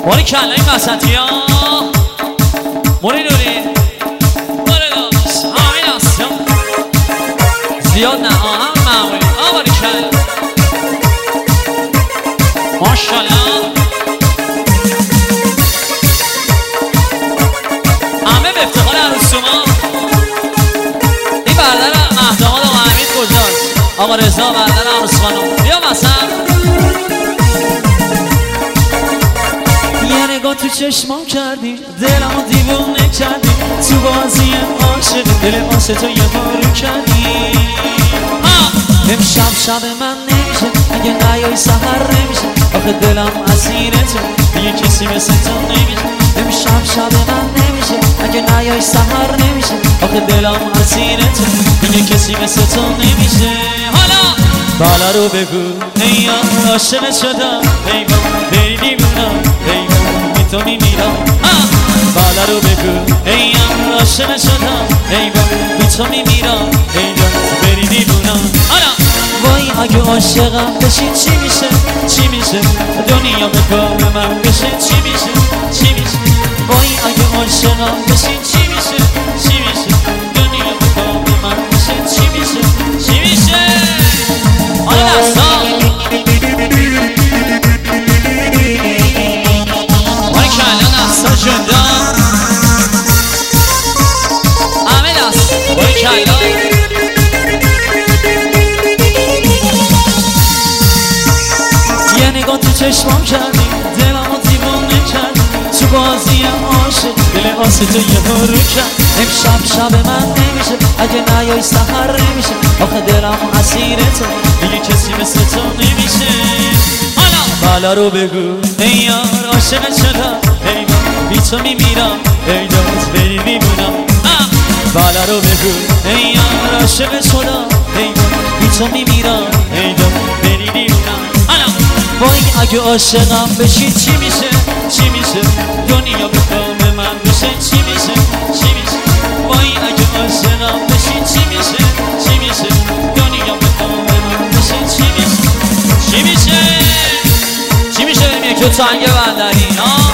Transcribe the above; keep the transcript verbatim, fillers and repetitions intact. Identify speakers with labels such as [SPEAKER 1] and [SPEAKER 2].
[SPEAKER 1] باری کلای مسطی ها موری نوری باره داشت همین هست زیاد نه آهم معمولی آه باری کل ماشالله همه به افتخار عروسوما این بردر مهداماد آقا حمید کجاست آقا رضا بردر عروس خانم بیا مثلا یه نگاه تو چشمام کردی دلمو دیوونه کردی تو بازی عاشق دل واسه تو یه بارو کردی امشب شب من نمیشه اگه نیای سحر نمیشه آخه دلم اسیر تو یه کسی مثل تو نمیشه امشب شب من نمیشه اگه نیای سحر نمیشه آخه دلم اسیر تو یه کسی مثل تو نمیشه حالا بالا رو بگو ای یار عاشق شدم ای با بری دیوونم ای با بی تو میمیرم بالا رو بگو ای یار عاشق شدم ای با بی تو میمیرم ای جان بری دیوونم حالا وای اگه عاشقم بشی چی میشه چی میشه دنیا به کام من بشه چی میشه چی میشه وای اگه عاشقم بشی چی میشه چی میشه دنیا به کام من بشه چی میشه چی میشه حالا دستا وای که الان دستا جدا همه دست وای که الان نگاه تو چشمام کردی دلمو دیوونه کردی تو بازی عاشق دل واسه تو یه بارو کرد امشب شب من نمیشه اگه نیای سحر نمیشه آخه دلم اسیر تو دیگه کسی مثل تو نمیشه حالا بالا رو بگو ای یار عاشق شدم ای من بی تو میمیرم ای داد بری میمونم بالا رو بگو ای یار عاشق شدم ای من بی تو میمیرم ای داد بری میمونم وای اگه عاشقم بشی چی میشه چی میشه دنیا به کام من بشه چی میشه چی میشه وای اگه عاشقم بشی چی میشه چی میشه دنیا به کام من بشه چی میشه چی میشه چی میشه بریم یک تو تنگ بندری